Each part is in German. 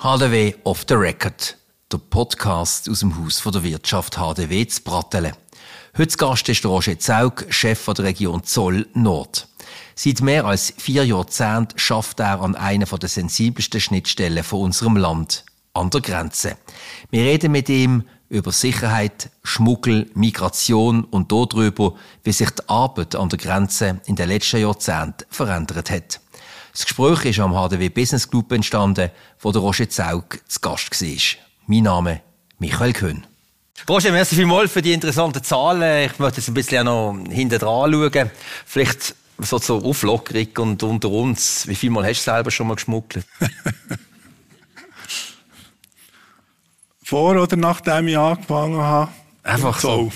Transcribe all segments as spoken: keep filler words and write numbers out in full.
H D W off the record. Der Podcast aus dem Haus der Wirtschaft H D W zu Brattelen. Heute Gast ist Roger Zaugg, Chef der Region Zoll Nord. Seit mehr als vier Jahrzehnten schafft er an einer der sensibelsten Schnittstellen von unserem Land, an der Grenze. Wir reden mit ihm über Sicherheit, Schmuggel, Migration und darüber, wie sich die Arbeit an der Grenze in den letzten Jahrzehnten verändert hat. Das Gespräch ist am H D W Business Club entstanden, wo der Roger Zaugg zu Gast war. Mein Name Michael Köhn. Roger, merci vielmals für die interessanten Zahlen. Ich möchte jetzt ein bisschen noch hinten dran schauen. Vielleicht so zur Auflockerung und unter uns. Wie viel Mal hast du selber schon mal geschmuggelt? Vor oder nachdem ich angefangen habe? Einfach so.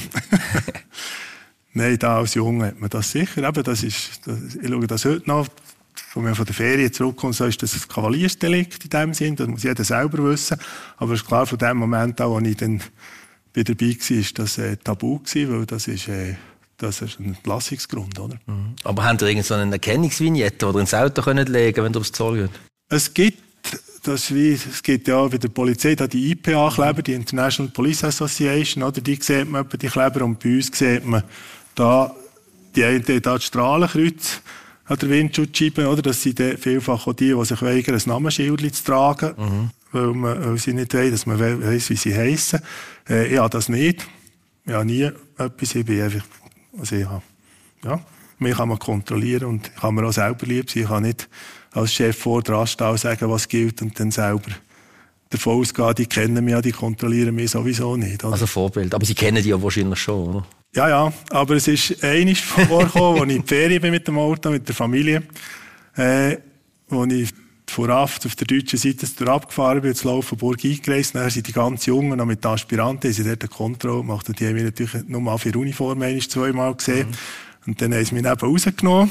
Nein, da als Junge hat man das sicher. Eben, das ist, das, ich schaue das heute noch. Wenn man von der Ferien zurückkommt, so ist das ein Kavaliersdelikt in dem Sinn. Das muss jeder selber wissen. Aber es ist klar, von dem Moment an, als ich dann wieder dabei war, ist das äh, tabu gewesen, weil das ist, äh, das ist ein Entlassungsgrund, oder? Mhm. Aber habt ihr irgend so eine Erkennungsvignette, die ihr ins Auto könnt legen, wenn ihr aufs Zoll geht? Es gibt, das wie, es gibt ja bei der Polizei da die I P A-Kleber, die International Police Association, oder? Die sieht man etwa, die Kleber. Und bei uns sieht man da, die einen, da die Strahlenkreuz an der Windschutzscheibe, oder? Das sind vielfach auch die, die sich weigern, ein Namensschild zu tragen, mhm. weil, man, weil sie nicht wollen, dass man weiss, wie sie heissen. Äh, ich habe das nicht. Ich habe nie etwas. Ich bin einfach, also ich habe, ja, mich kann man kontrollieren und ich kann mir auch selber lieb sein. Ich kann nicht als Chef vor der Raststelle sagen, was gilt und dann selber davon ausgehen, die kennen mich ja, die kontrollieren mich sowieso nicht. Oder? Also Vorbild. Aber sie kennen die ja wahrscheinlich schon, oder? Ja, ja, aber es ist einmal vorgekommen, als ich in die Ferien bin mit dem Auto, mit der Familie, äh, wo ich vorauf auf der deutschen Seite abgefahren bin, zu Laufenburg eingereist, dann sind die ganz Jungen noch mit den Aspiranten, sie dort eine Kontrolle gemacht und die haben mich natürlich nur mal für Uniform einmal zweimal gesehen. Mhm. Und dann haben sie mich neben rausgenommen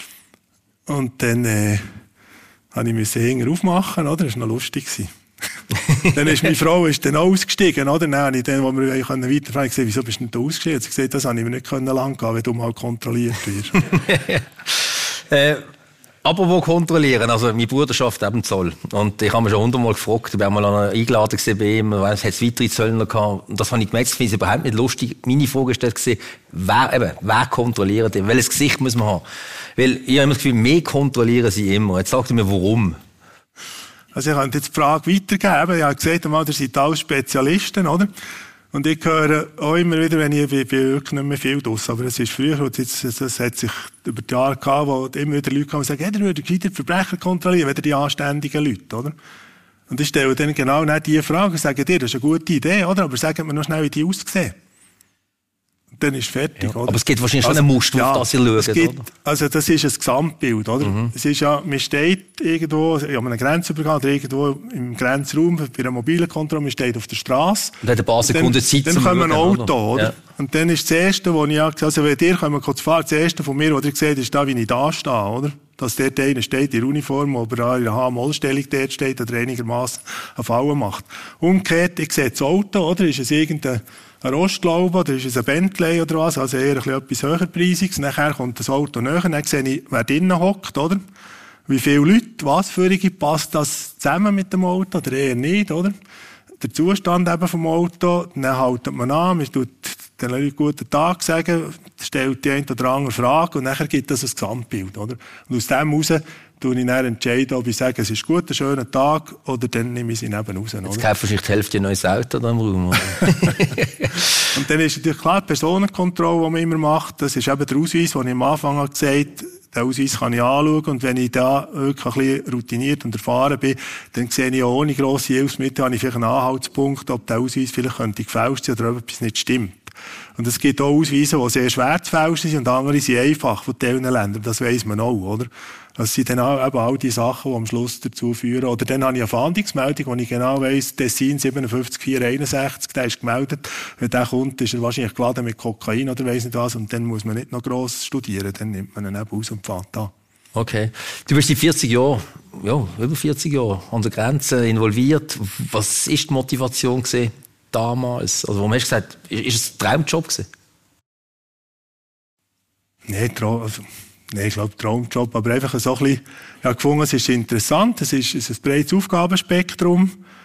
und dann äh, habe ich müssen hinten aufmachen, oder? Das war noch lustig. Dann ist meine Frau ist dann ausgestiegen, oder? Dann habe ich dann, wo wir weiterfahren, gesehen, wieso bist du nicht ausgestiegen? Sie hat gesagt, das habe ich mir nicht lang gehen, wenn du mal kontrolliert wirst. äh, aber wo kontrollieren? Also, mein Bruder arbeitet eben Zoll. Und ich habe mich schon hundertmal gefragt, ich war mal eingeladen bei ihm, es hat weitere Zöllner gehabt. Und das habe ich gemerkt, ich finde es überhaupt nicht lustig. Meine Frage war, wer, eben, wer kontrolliert den? Welches Gesicht muss man haben? Weil ich habe immer das Gefühl, mehr kontrollieren sie immer. Jetzt sagt ihr mir, warum? Also ich könnte jetzt die Frage weitergeben. Ich habe gesagt, ihr seid alle Spezialisten, oder? Und ich höre auch immer wieder, wenn ich, ich bin wirklich nicht mehr viel draus, aber es ist früher, und jetzt, das hat sich über die Jahre gehabt, wo immer wieder Leute kommen und sagen, hey, ihr würdet gescheiter Verbrecher kontrollieren, weder die anständigen Leute, oder? Und ich stelle dann genau nicht diese Frage und sage dir, das ist eine gute Idee, oder? Aber sagen wir noch schnell, wie die aussehen. Dann ist fertig, ja, oder? Aber es gibt wahrscheinlich also, schon ein Muster, ja, auf das ihr schaut, gibt, oder? Also das ist ein Gesamtbild, oder? Mhm. Es ist ja, man steht irgendwo, ja, an einem Grenzübergang oder irgendwo im Grenzraum bei einer mobilen Kontrolle, man steht auf der Straße. Und hat ein paar Sekunden Zeit Dann, zum dann kommt ein Auto, oder? oder? Ja. Und dann ist das Erste, was ich gesagt also wenn ihr kommt kurz fahren, das Erste von mir, was ihr seht, ist da, wie ich da stehe, oder? Dass dort einer steht in der Uniform, aber in der H-Moll-Stellung dort steht oder einigermaßen eine Falle macht. Umgekehrt, ich sehe das Auto, oder? Ist es irgendein ein Rostlaube, oder ist es ein Bentley oder was, also eher ein etwas höherpreisiges. Nachher kommt das Auto näher, dann sehe ich, wer drinnen hockt, oder? Wie viele Leute, was für eine, passt das zusammen mit dem Auto, oder eher nicht, oder? Der Zustand eben vom Auto, dann haltet man an, man tut den Leuten guten Tag sagen, stellt die eine oder andere Frage und nachher gibt es ein Gesamtbild, oder? Und aus dem heraus tue ich dann entscheiden, ob ich sage, es ist gut, ein schöner Tag, oder dann nehme ich sie eben raus. Jetzt kauft wahrscheinlich die Hälfte ein neues Auto da im Raum. Und dann ist natürlich klar, die Personenkontrolle, die man immer macht, das ist eben der Ausweis, den ich am Anfang habe gesagt, den Ausweis kann ich anschauen und wenn ich da wirklich ein bisschen routiniert und erfahren bin, dann sehe ich auch ohne grosse Hilfsmittel, habe ich vielleicht einen Anhaltspunkt, ob der Ausweis vielleicht könnte gefälscht sein oder ob etwas nicht stimmt. Und es gibt auch Ausweise, die sehr schwer zu fälschen sind und andere sind einfach von diesen Ländern. Das weiss man auch, oder? Das sind dann auch eben all die Sachen, die am Schluss dazu führen. Oder dann habe ich eine Fahndungsmeldung, wo ich genau weiss, Tessin siebenundfünfzig vier einundsechzig, der ist gemeldet. Wenn der kommt, ist er wahrscheinlich geladen mit Kokain oder weiss nicht was. Und dann muss man nicht noch gross studieren. Dann nimmt man ihn eben aus und fährt an. Okay. Du bist seit vierzig Jahren, ja, über vierzig Jahre an der Grenze involviert. Was war die Motivation gewesen damals? Also, warum hast du gesagt, ist es ein Traumjob gewesen? Nein, also, nee, ich glaube, Traumjob. Aber einfach so ein bisschen, ich habe gefunden, es ist interessant, es ist, es ist ein breites Aufgabenspektrum.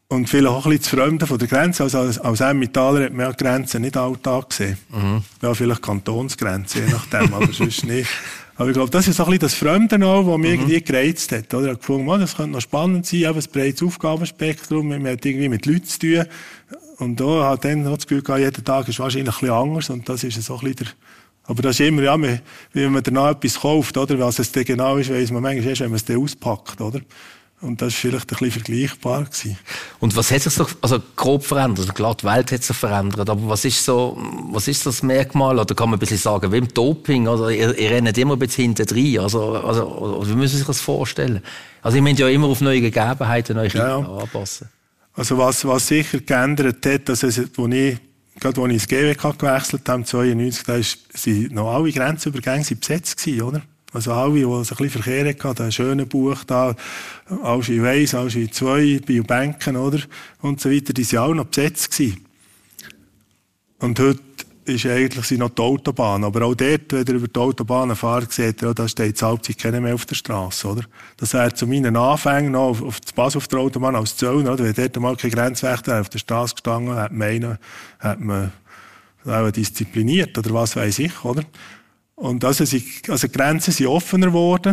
Und vielleicht auch ein bisschen zu Fremden von der Grenze. Also als, als Emmentaler hat man ja die Grenzen nicht alltag gesehen. Mhm. Ja, vielleicht Kantonsgrenze, je nachdem, aber sonst nicht. Aber ich glaube, das ist so ein bisschen das Fremde noch, das mich mhm. irgendwie gereizt hat. Oder? Ich habe gefunden, man, das könnte noch spannend sein, eben ein breites Aufgabenspektrum, man hat irgendwie mit Leuten zu tun. Und da hat dann noch das Gefühl gehabt, jeder Tag ist wahrscheinlich ein bisschen anders. Und das ist so ein bisschen der, aber das ist immer, ja, wenn man danach etwas kauft, oder? Was es denn genau ist, weiss man manchmal erst, wenn man es dann auspackt, oder? Und das war vielleicht ein bisschen vergleichbar gewesen. Und was hat sich so, also grob verändert? Klar, die Welt hat sich verändert, aber was ist so, was ist das Merkmal? Oder kann man ein bisschen sagen, wie im Doping, oder ihr, ihr rennt immer ein bisschen hinten rein, also, also, wie müssen Sie sich das vorstellen? Also, ihr müsst ja immer auf neue Gegebenheiten euch ja, ja. anpassen. Also, was, was sicher geändert hat, also, als ich, gerade als ich ins G W K gewechselt habe, zweiundneunzig, da sind noch alle Grenzübergänge besetzt gewesen, oder? Also alle, die so ein bisschen Verkehr hatten, da ein schöner Buch da, Alschwil eins, Alschwil zwei, Biobanken, oder? Und so weiter, die waren alle noch besetzt gewesen. Und heute ist eigentlich sind noch die Autobahn. Aber auch dort, wenn ihr über die Autobahnen fahrt, seht ihr, da steht zur Halbzeit keiner mehr auf der Straße, oder? Das wäre zu meinen Anfängen noch auf, auf das Pass auf der Autobahn als Zöllner, oder? Wenn dort mal kein Grenzwächter auf der Straße gestanden hat, man einen, hat man auch diszipliniert, oder was weiß ich, oder? Und also, sie, also die Grenzen sind offener geworden.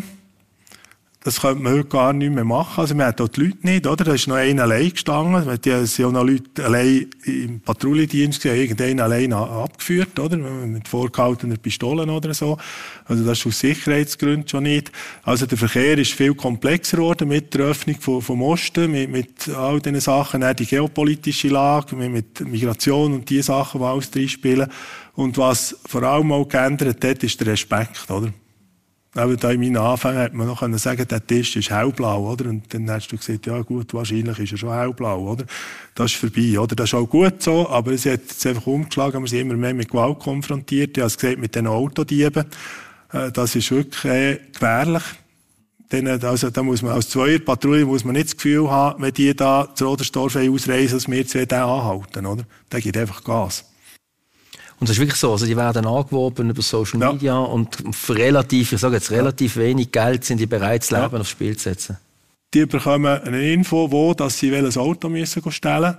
Das könnte man heute gar nicht mehr machen. Also man hat auch die Leute nicht, oder? Da ist noch einer allein gestanden. Es sind auch noch Leute allein im Patrouillendienst gesehen, irgendeinen allein abgeführt, oder? Mit vorgehaltener Pistolen oder so. Also das ist aus Sicherheitsgründen schon nicht. Also der Verkehr ist viel komplexer geworden mit der Öffnung vom, vom Osten, mit, mit all diesen Sachen, auch die geopolitische Lage, mit, mit Migration und die Sachen, die alles reinspielen. Und was vor allem auch geändert hat, ist der Respekt, oder? Aber da in meinen Anfängen hat man noch sagen können, der Tisch ist hellblau, oder? Und dann hast du gesagt, ja gut, wahrscheinlich ist er schon hellblau, oder? Das ist vorbei, oder? Das ist auch gut so, aber es hat jetzt einfach umgeschlagen, wir sind immer mehr mit Gewalt konfrontiert. Ich habe es gesagt, mit den Autodieben. Das ist wirklich äh, gefährlich. Denn, also, da muss man, als Zweierpatrouille muss man nicht das Gefühl haben, wenn die da zu Rodersdorf ausreisen, dass wir zwei den anhalten, oder? Der gibt einfach Gas. Und das ist wirklich so, also die werden angeworben über Social Media ja. und für relativ, ich sage jetzt relativ ja. wenig Geld sind die bereit, das Leben ja. aufs Spiel zu setzen. Die bekommen eine Info, wo, dass sie ein Auto müssen stellen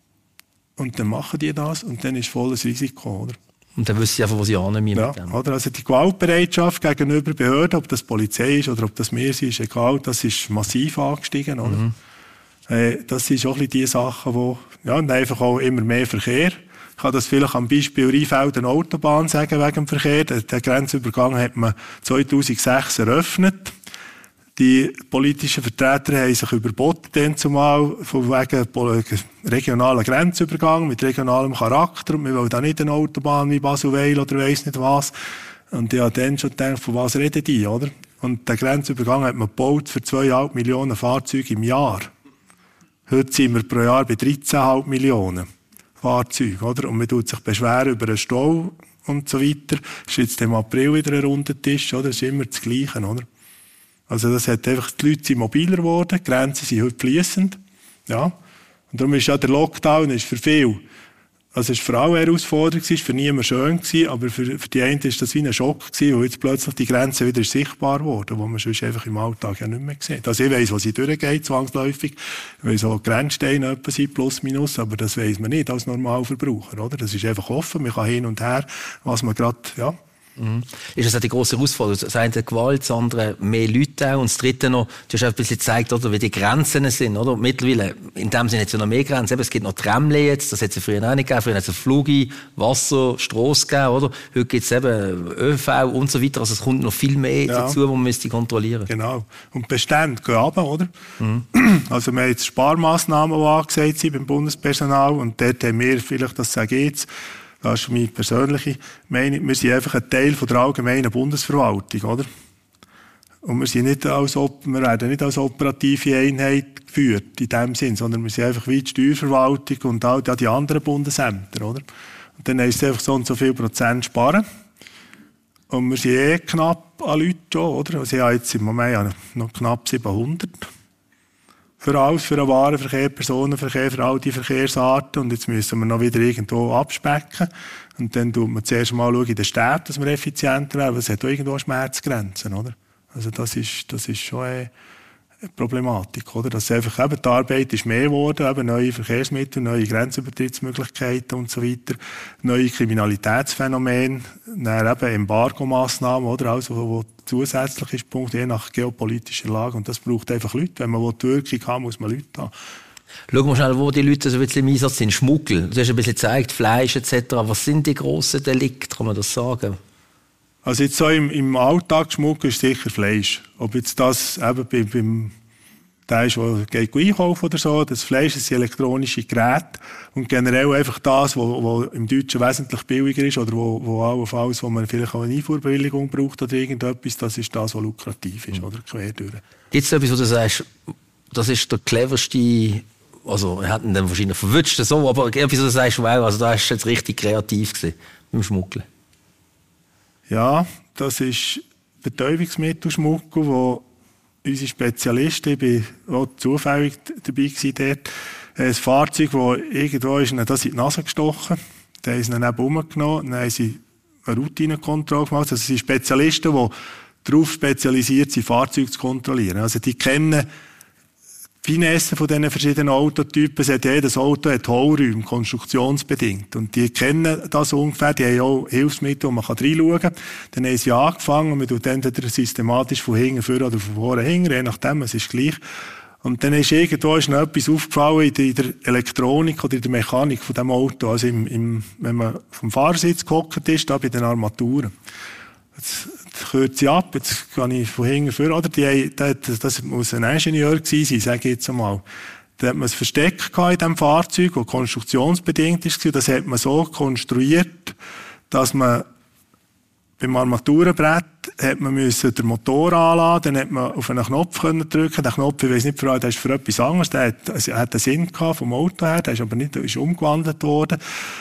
und dann machen die das und dann ist volles Risiko, oder? Und dann wissen sie einfach, wo sie annehmen ja, mit dem. Oder? Also die Gewaltbereitschaft gegenüber Behörden, ob das Polizei ist oder ob das wir sind, ist egal, das ist massiv angestiegen, oder? Mhm. Äh, das sind auch ein bisschen die Sachen, wo, ja, und einfach auch immer mehr Verkehr. Ich kann das vielleicht am Beispiel Rheinfelden Autobahn sagen, wegen dem Verkehr. Den Grenzübergang hat man zweitausendsechs eröffnet. Die politischen Vertreter haben sich überboten, zumal von wegen regionalen Grenzübergang mit regionalem Charakter. Und wir wollen da nicht eine Autobahn wie Basel-Weil oder weiss nicht was. Und ich habe dann schon gedacht, von was reden die, oder? Und den Grenzübergang hat man gebaut für zweieinhalb Millionen Fahrzeuge im Jahr. Heute sind wir pro Jahr bei dreizehn Komma fünf Millionen. Fahrzeuge, oder? Und man tut sich beschweren über einen Stau und so weiter. Das ist jetzt im April wieder ein runder Tisch, oder? Das ist immer das Gleiche, oder? Also das hat einfach, die Leute sind mobiler geworden, die Grenzen sind heute fließend, ja. Und darum ist ja der Lockdown ist für viele, also es war für alle eine Herausforderung, es war für niemand schön gewesen, aber für, für die einen war das wie ein Schock gewesen, wo jetzt plötzlich die Grenze wieder sichtbar wurde, wo man sonst einfach im Alltag ja nicht mehr sieht. Also ich weiss, wo sie durchgeht, zwangsläufig. Ich weiss auch, Grenzsteine etwa sind plus minus, aber das weiss man nicht als Normalverbraucher, oder? Das ist einfach offen, man kann hin und her, was man gerade, ja. Mhm. Ist das auch die grosse Herausforderung? Das eine Gewalt, das andere mehr Leute auch. Und das dritte noch, du hast auch ein bisschen gezeigt, oder, wie die Grenzen sind, oder? Mittlerweile, in dem Sinne jetzt noch mehr Grenzen. Eben, es gibt noch Tramle jetzt, das hat es früher auch nicht gegeben. Früher hat es Flüge, Wasser, Strasse gegeben, oder? Heute gibt es eben ÖV und so weiter. Also es kommt noch viel mehr ja. dazu, wo man müsste kontrollieren. Genau. Und Bestände gehen runter, oder? Mhm. Also wir haben jetzt Sparmaßnahmen, die angesagt sind beim Bundespersonal. Und dort haben wir vielleicht, das sage ich jetzt, das ist meine persönliche Meinung. Wir sind einfach ein Teil von der allgemeinen Bundesverwaltung, oder? Und wir sind nicht als, wir werden nicht als operative Einheit geführt, in dem Sinn, sondern wir sind einfach wie die Steuerverwaltung und auch die anderen Bundesämter, oder? Und dann heisst es einfach so und so viel Prozent sparen. Und wir sind eh knapp an Leuten schon, oder? Also ich habe jetzt im Moment noch knapp siebenhundert. Für alles, für den Warenverkehr, Personenverkehr, für all die Verkehrsarten. Und jetzt müssen wir noch wieder irgendwo abspecken. Und dann schaut man zuerst mal in den Städten, dass wir effizienter werden. Es hat auch irgendwo Schmerzgrenzen, oder? Also das ist, das ist schon äh, Problematik, oder? Dass einfach eben die Arbeit ist mehr geworden, eben neue Verkehrsmittel, neue Grenzübertrittsmöglichkeiten und so weiter, neue Kriminalitätsphänomene, dann eben Embargo-Massnahmen, oder? Also, wo zusätzlich ist, Punkt, je nach geopolitischer Lage. Und das braucht einfach Leute. Wenn man die Wirkung haben, muss man Leute haben. Schauen wir schnell, wo die Leute so ein bisschen im Einsatz sind. Schmuggel. Du hast ein bisschen gezeigt, Fleisch et cetera. Was sind die grossen Delikte, kann man das sagen? Also jetzt so im, im Alltagsschmuggel ist sicher Fleisch. Ob jetzt das eben beim, beim der ist, der geht einkaufen oder so, das Fleisch ist elektronische Geräte und generell einfach das, was im Deutschen wesentlich billiger ist oder wo, wo allenfalls, wo man vielleicht auch eine Einfuhrbewilligung braucht oder irgendetwas, das ist das, was lukrativ ist, mhm. oder quer durch. Gibt es etwas, wo du sagst, das ist der cleverste, also er hat ihn dann wahrscheinlich verwünscht, so, aber etwas, wo du sagst, wow, also da ist jetzt richtig kreativ gewesen beim Schmuggeln? Ja, das ist Betäubungsmittelschmuggel, wo unsere Spezialisten, ich war auch zufällig dabei gewesen dort, ein Fahrzeug, das irgendwo ist, das in die Nase gestochen. Dann haben sie ihn neben rumgenommen, dann haben sie eine Routinekontrolle gemacht. Also es sind Spezialisten, die darauf spezialisiert sind, Fahrzeuge zu kontrollieren. Also die kennen Finessen von diesen verschiedenen Autotypen. Sie hat jedes Auto hat Hohlräume, konstruktionsbedingt. Und die kennen das ungefähr. Die haben auch Hilfsmittel, wo man reinschauen kann. Dann haben sie angefangen und man tut dann systematisch von hinten vor oder von vorne hinten, je nachdem, es ist gleich. Und dann ist irgendwo ist noch etwas aufgefallen in der, in der Elektronik oder in der Mechanik von diesem Auto. Also im, im, wenn man vom Fahrersitz gehockt ist, da bei den Armaturen. Jetzt kürze sie ab, jetzt gehe ich von hinten vor. Oder die, das, das muss ein Ingenieur gewesen sein, sage ich jetzt einmal. Da hat man ein Versteck in diesem Fahrzeug, das konstruktionsbedingt war. Das hat man so konstruiert, dass man beim Armaturenbrett hat man müssen den Motor anladen, dann hat man auf einen Knopf können drücken. Der Knopf, ich weiss nicht, der ist für etwas anderes. Der hat, also, hat einen Sinn gehabt vom Auto her, der ist aber nicht, ist umgewandelt worden.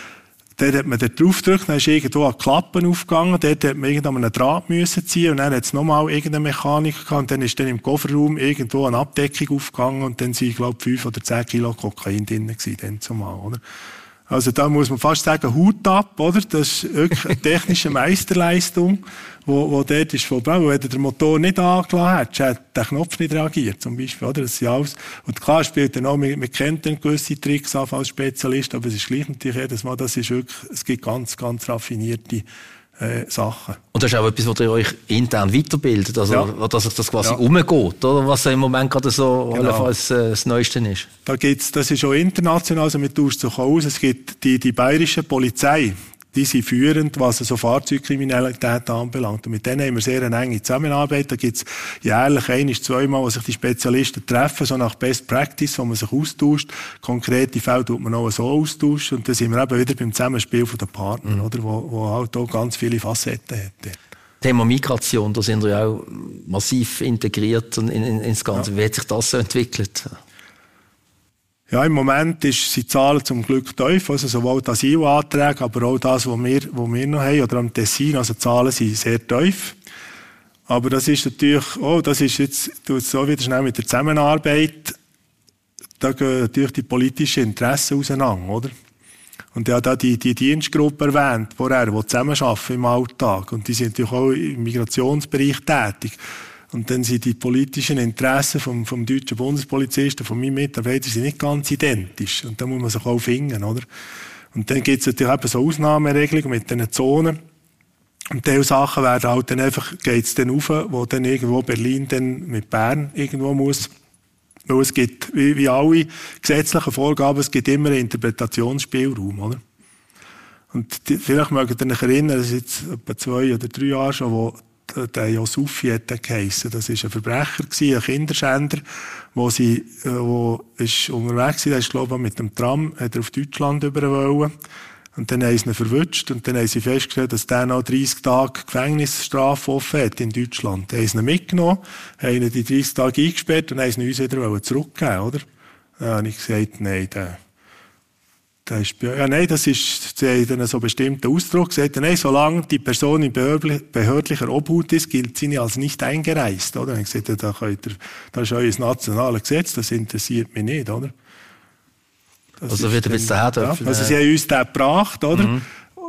Dort hat man dort drauf gedrückt, dann ist irgendwo eine Klappe aufgegangen, dort hat man irgendwann einen Draht müssen ziehen und dann hat es nochmal irgendeine Mechanik gehabt und dann ist dann im Kofferraum irgendwo eine Abdeckung aufgegangen und dann sind, glaube ich, fünf oder zehn Kilo Kokain drin gewesen, dann zumal, oder? Also da muss man fast sagen, Hut ab, oder? Das ist wirklich eine technische Meisterleistung, wo, wo dort ist vorbei. Wenn der Motor nicht angelassen hat, hat der Knopf nicht reagiert, zum Beispiel, oder? Das ist alles. Und klar spielt dann auch, man, man kennt dann gewisse Tricks als Spezialist, aber es ist gleich natürlich jedes Mal, das ist wirklich, es gibt ganz, ganz raffinierte äh, Sachen. Und das ist auch etwas, was ihr euch intern weiterbildet, also, ja. dass das quasi ja. umgeht, oder? Was im Moment gerade so genau. als, äh, das Neueste ist. Da gibt's, das ist auch international, also man tauscht sich aus, es gibt die, die bayerische Polizei, die sind führend, was so Fahrzeugkriminalität anbelangt. Und mit denen haben wir sehr eine enge Zusammenarbeit. Da gibt's jährlich ein, zweimal, wo sich die Spezialisten treffen, so nach Best Practice, wo man sich austauscht. Konkrete Fälle tut man auch so austauschen. Und dann sind wir eben wieder beim Zusammenspiel der Partner, mhm. oder? Wo, wo halt auch ganz viele Facetten hat. Thema Migration, da sind wir ja auch massiv integriert in, in, ins Ganze. Ja. Wie hat sich das so entwickelt? Ja, im Moment ist, sind die Zahlen zum Glück tief, also sowohl die Asylanträge, aber auch das, was wir, was wir noch haben, oder am Tessin, also die Zahlen sind sehr tief. Aber das ist natürlich, oh, das ist jetzt, tut so wieder schnell mit der Zusammenarbeit, da gehen natürlich die politischen Interessen auseinander, oder? Und ich habe da die, die Dienstgruppe erwähnt, vorher, die zusammenarbeiten im Alltag. Und die sind natürlich auch im Migrationsbereich tätig. Und dann sind die politischen Interessen vom, vom deutschen Bundespolizisten, von meinen Mitarbeitern, sind nicht ganz identisch. Und da muss man sich auch finden, oder? Und dann gibt es natürlich eben so Ausnahmeregelungen mit diesen Zonen. Und diese Sachen werden halt dann einfach, geht's dann rauf, wo dann irgendwo Berlin dann mit Bern irgendwo muss. Weil es gibt, wie, wie alle gesetzlichen Vorgaben, es gibt immer einen Interpretationsspielraum, oder? Und die, vielleicht mögt ihr euch erinnern, das ist jetzt etwa zwei oder drei Jahre schon, wo der Yosufi hat geheissen. Das war ein Verbrecher, ein Kinderschänder, wo sie, wo ist unterwegs war, der ist, glaube ich, mit dem Tram, hat er auf Deutschland über wollen. Und dann haben sie ihn verwünscht und dann haben sie festgestellt, dass der noch dreißig Tage Gefängnisstrafe offen hat in Deutschland. Dann haben sie ihn mitgenommen, haben ihn die dreißig Tage eingesperrt und haben ihn uns wieder zurückgegeben, oder? Dann habe ich gesagt, nein, der, der ist, ja, nein, das ist, sie haben dann so einen bestimmten Ausdruck gesagt, nein, solange die Person in behördlicher Obhut ist, gilt sie als nicht eingereist, oder? Dann habe ich gesagt, da könnt ihr, das ist euer nationales Gesetz, das interessiert mich nicht, oder? Das also wird er jetzt daher dürfen? Ja, also sie haben uns den gebracht, oder? Mhm.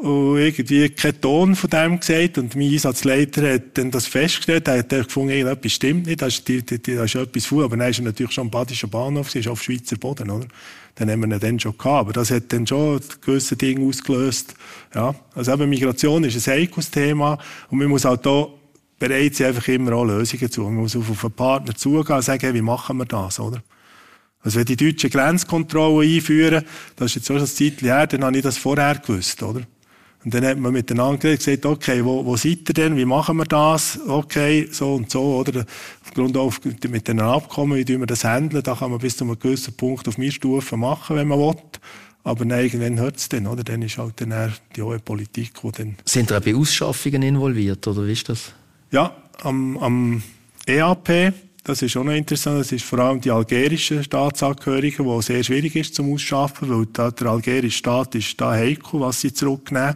und irgendwie keinen Ton von dem gesagt. Und mein Einsatzleiter hat dann das festgestellt. Er hat gefunden, irgendetwas stimmt nicht, da ist, die, die, da ist etwas faul. Aber dann ist er natürlich schon am Badischen Bahnhof, sie ist auf Schweizer Boden, oder? Dann haben wir ihn dann schon gehabt. Aber das hat dann schon gewisse Dinge ausgelöst. Ja. Also eben Migration ist ein heikles Thema. Und man muss halt da bereit sein, einfach immer auch Lösungen zu. Man muss auf einen Partner zugehen und sagen, hey, wie machen wir das, oder? Also wenn die deutschen Grenzkontrollen einführen, das ist jetzt schon ein Zeitchen her, dann habe ich das vorher gewusst, oder? Und dann hat man miteinander gesagt, okay, wo, wo seid ihr denn, wie machen wir das? Okay, so und so, oder? Aufgrund auf, mit den Abkommen, wie tun wir das handeln, da kann man bis zu einem gewissen Punkt auf meine Stufe machen, wenn man will. Aber nein, irgendwann hört es dann, oder? Dann ist halt dann die hohe Politik, die dann... Sind ihr auch bei Ausschaffungen involviert, oder wie ist das? Ja, am, am E A P, das ist auch noch interessant, das ist vor allem die algerischen Staatsangehörigen, wo sehr schwierig ist zum Ausschaffen, weil da der algerische Staat ist da heikel, was sie zurücknehmen.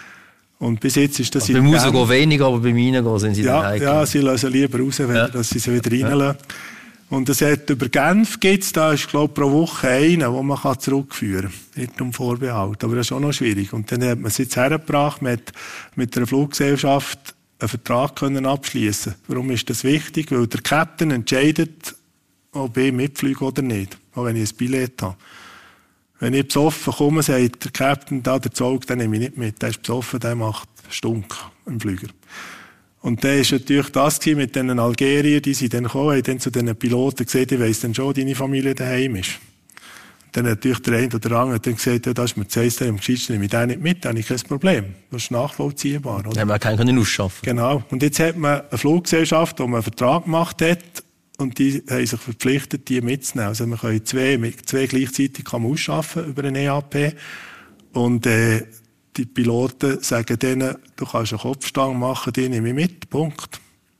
Und bis jetzt ist das... Also beim Rausgehen gehen weniger, aber beim Reingehen sind sie ja, dann heikel. Ja, sie lassen lieber raus, wenn ja. dass sie sie wieder reinlassen. Ja. Und es hat über Genf gibt's, da ist, glaube ich, pro Woche einen, den man kann zurückführen kann. Nicht um Vorbehalt. Aber das ist auch noch schwierig. Und dann hat man es jetzt hergebracht, mit, mit einer Fluggesellschaft einen Vertrag können abschließen. Warum ist das wichtig? Weil der Captain entscheidet, ob ich mitfliege oder nicht. Auch wenn ich ein Billett habe. Wenn ich besoffen komme, sagt der Captain, da der Zug, den nehme ich nicht mit. Der ist besoffen, der macht Stunk im Flüger. Und dann ist natürlich das mit den Algeriern, die sind dann gekommen, haben dann zu den Piloten gesagt, ich weiss dann schon, deine Familie daheim ist. Und dann hat natürlich der eine oder der andere dann gesagt, ja, das ist mir zu heiß, am Geschichten nehme ich den nicht mit, da habe ich kein Problem. Das ist nachvollziehbar. Oder? Dann haben wir keinen können ausschaffen. Genau. Und jetzt hat man eine Fluggesellschaft, wo man einen Vertrag gemacht hat, und die haben sich verpflichtet, die mitzunehmen. Also man kann zwei, zwei gleichzeitig kann man ausschaffen über einen E A P. Und, äh, die Piloten sagen denen, du kannst eine Kopfstange machen, die nehme ich mit, Punkt.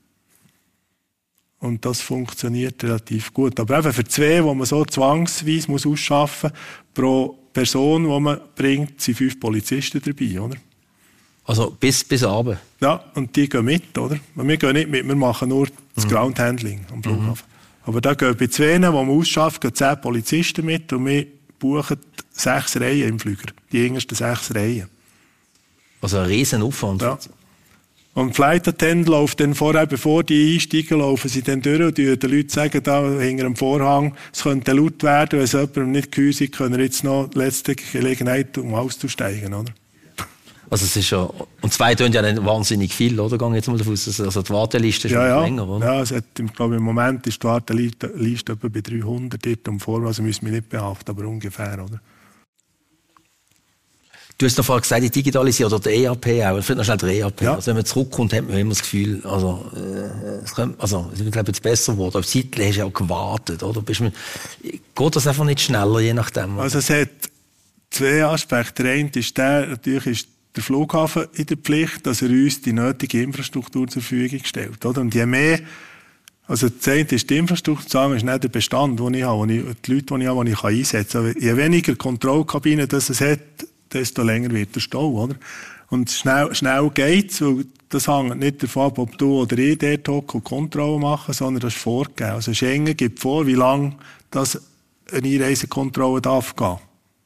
Und das funktioniert relativ gut. Aber eben für zwei, wo man so zwangsweise muss ausschaffen muss, pro Person, die man bringt, sind fünf Polizisten dabei, oder? Also bis, bis Abend? Ja, und die gehen mit, oder? Wir gehen nicht mit, wir machen nur das mhm. Groundhandling am Flughafen. Mhm. Aber da gehen bei zwei, die man ausschaffen, gehen zehn Polizisten mit und wir buchen sechs Reihen im Flüger. Die engsten sechs Reihen. Also ein riesen Aufwand. Ja. Und Flight Attendant läuft dann vorher, bevor die einsteigen, laufen sie dann durch und die den Leuten sagen, da hinter dem Vorhang, es könnte laut werden, wenn es jemandem nicht gehäusig ist, können wir jetzt noch die letzte Gelegenheit, um auszusteigen, oder? Also es ist ja, und zwei tun ja nicht wahnsinnig viel, oder? Gang jetzt mal davon aus, also die Warteliste ist ja, ja. länger, oder? Ja, es hat, ich glaube, im Moment ist die Warteliste etwa bei dreihundert dort um vor, also müssen wir nicht beachten, aber ungefähr, oder? Du hast noch vorhin gesagt, die Digitalisierung oder der E A P auch. Vielleicht noch schnell der E A P. Ja. Also wenn man zurückkommt, hat man immer das Gefühl, also, äh, es könnte, also, ich glaube, jetzt besser geworden. Auf die Zeit hast du ja auch gewartet, oder? Bist man, geht das einfach nicht schneller, je nachdem? Also es hat zwei Aspekte. Der eine ist der, natürlich ist der Flughafen in der Pflicht, dass er uns die nötige Infrastruktur zur Verfügung stellt, oder? Und je mehr, also das eine ist die Infrastruktur, das andere ist nicht der Bestand, den ich habe, wo ich, die Leute, die ich habe, die ich einsetzen kann. Je weniger Kontrollkabinen das es hat, desto länger wird der Stau, oder? Und schnell, schnell geht's, weil das hängt nicht davon ab, ob du oder ich dort hocken und Kontrollen machen, sondern das ist vorgegeben. Also Schengen gibt vor, wie lange das eine Einreisekontrolle darf gehen.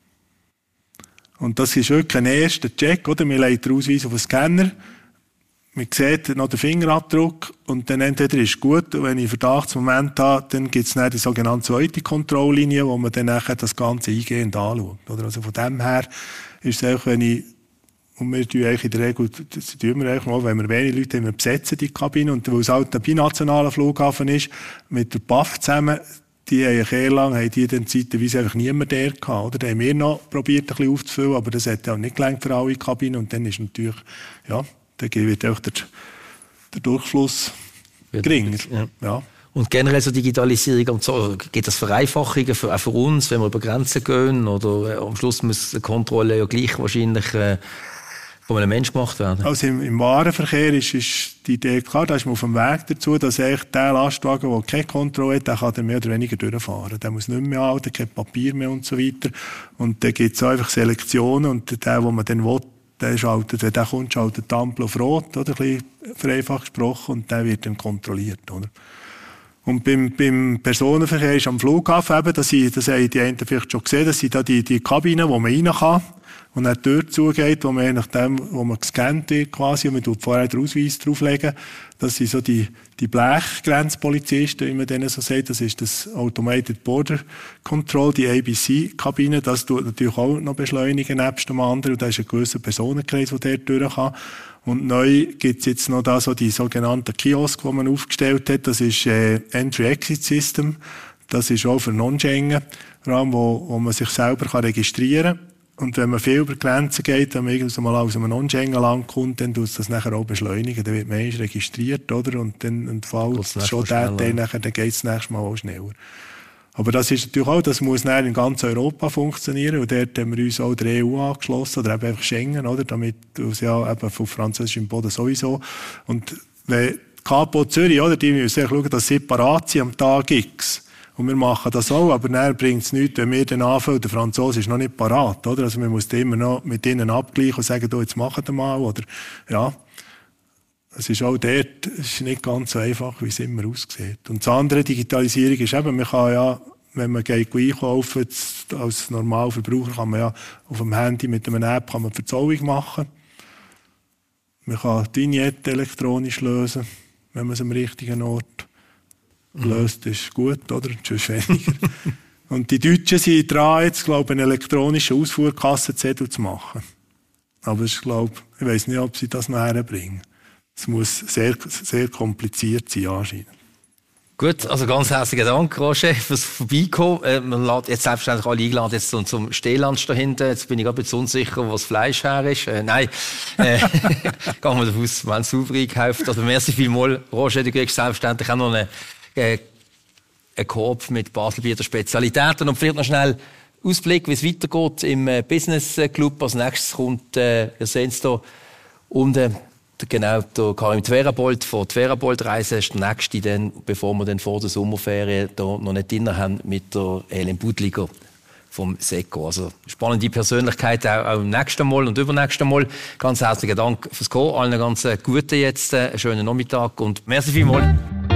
Und das ist wirklich ein erster Check, oder? Wir legen den Ausweis auf den Scanner, man sieht noch den Fingerabdruck und dann entweder ist es gut, und wenn ich einen Verdachtsmoment habe, dann gibt es dann die sogenannte zweite Kontrolllinie, wo man dann nachher das Ganze eingehend anschaut, oder? Also von dem her ist es auch, wenn ich, und wir tun eigentlich in der Regel, das tun wir eigentlich mal, wenn wir wenige Leute haben, wir besetzen die Kabine, und weil es halt ein binationaler Flughafen ist, mit der B A F zusammen, die haben ja lang, haben die dann zeitweise einfach niemand der gehabt, oder? Da haben wir noch probiert, ein bisschen aufzufüllen, aber das hat ja auch nicht gelangt für alle Kabinen, und dann ist natürlich, ja, dann wird auch der, der Durchfluss geringer. Ja. Ja. Und generell so Digitalisierung und so, gibt es Vereinfachungen für, auch für uns, wenn wir über Grenzen gehen? Oder äh, am Schluss muss die Kontrolle ja gleich wahrscheinlich äh, von einem Menschen gemacht werden? Also im, im Warenverkehr ist, ist die Idee klar, da ist man auf dem Weg dazu, dass eigentlich der Lastwagen, der keine Kontrolle hat, der kann dann mehr oder weniger durchfahren. Der muss nicht mehr halten, kein Papier mehr und so weiter. Und dann gibt es einfach Selektionen, und der, den man dann will, der schaltet, wenn der kommt, schaltet die Ampel auf Rot, oder? Ein bisschen vereinfacht gesprochen, und der wird dann kontrolliert, oder? Und beim, beim Personenverkehr ist am Flughafen eben, das, das haben die einen vielleicht schon gesehen, das sind da die, die Kabinen, wo man rein kann. wo dann die Tür zugeht, wo man nach dem, wo man gescannt wird quasi, und man tut vorher den Ausweis drauflegen. Das sind so die, die Blechgrenzpolizisten, wie man denen so sagt. Das ist das Automated Border Control, die A B C-Kabine. Das tut natürlich auch noch beschleunigen, nebst dem anderen. Und da ist ein gewisser Personenkreis, der dort durch kann. Und neu gibt's jetzt noch da so die sogenannten Kiosk, die man aufgestellt hat. Das ist äh, Entry-Exit-System. Das ist auch für Non-Schengen-Raum, wo, wo man sich selber kann registrieren kann. Und wenn man viel über die Grenzen geht, wenn man irgendwann mal aus einem Non-Schengen-Land kommt, dann tut es das nachher auch beschleunigen. Dann wird man erst registriert, oder? Und dann entfällt schon der Teil nachher, dann geht es das nächste Mal auch schneller. Aber das ist natürlich auch, das muss dann in ganz Europa funktionieren. Und dort haben wir uns auch der E U angeschlossen, oder eben einfach Schengen, oder? Damit, es ja eben von französischem Boden sowieso. Und wenn Kapo Zürich, oder? Die müssen ja schauen, dass sie separat sind am Tag X. Und wir machen das auch, aber dann bringt es nichts, wenn wir dann anfangen, der Franzose ist noch nicht parat, oder? Also man muss immer noch mit ihnen abgleichen und sagen, du, jetzt machen wir mal, oder? Ja. Es ist auch dort, es ist nicht ganz so einfach, wie es immer aussieht. Und das andere, Digitalisierung, ist eben, man kann ja, wenn man geht einkaufen, jetzt als Normalverbraucher kann man ja auf dem Handy mit einer App kann man Verzahlung machen. Man kann die Vignette elektronisch lösen, wenn man es am richtigen Ort gelöst ist gut, oder? Sonst weniger. Und die Deutschen sind dran, jetzt, glaube ich, einen elektronischen Ausfuhrkassenzettel zu machen. Aber ich glaube, ich weiss nicht, ob sie das noch herbringen. Es muss sehr, sehr kompliziert sein, anscheinend. Gut, also ganz herzlichen Dank, Roger, fürs Vorbeikommen. Äh, man lädt jetzt selbstverständlich alle eingeladen jetzt zum, zum Stehlunch da hinten. Jetzt bin ich gerade ein bisschen unsicher, wo das Fleisch her ist. Äh, nein, äh, gehen wir davon aus, wenn es sauber einkauft. Also merci vielmals, Roger, du kriegst selbstverständlich auch noch eine Äh, ein Korb mit Baselbieter Spezialitäten. Und vielleicht noch schnell Ausblick, wie es weitergeht im äh, Business Club. Als nächstes kommt, äh, ihr seht es hier unten, genau, der Karim Tverabold von Tverabold Reise ist der nächste, dann, bevor wir dann vor der Sommerferien da noch nicht drin haben, mit der Helen Budliger vom SECO. Also spannende Persönlichkeit auch, auch im nächsten Mal und übernächsten Mal. Ganz herzlichen Dank fürs Kommen. Allen ganz Guten jetzt, äh, einen schönen Nachmittag und merci vielmals.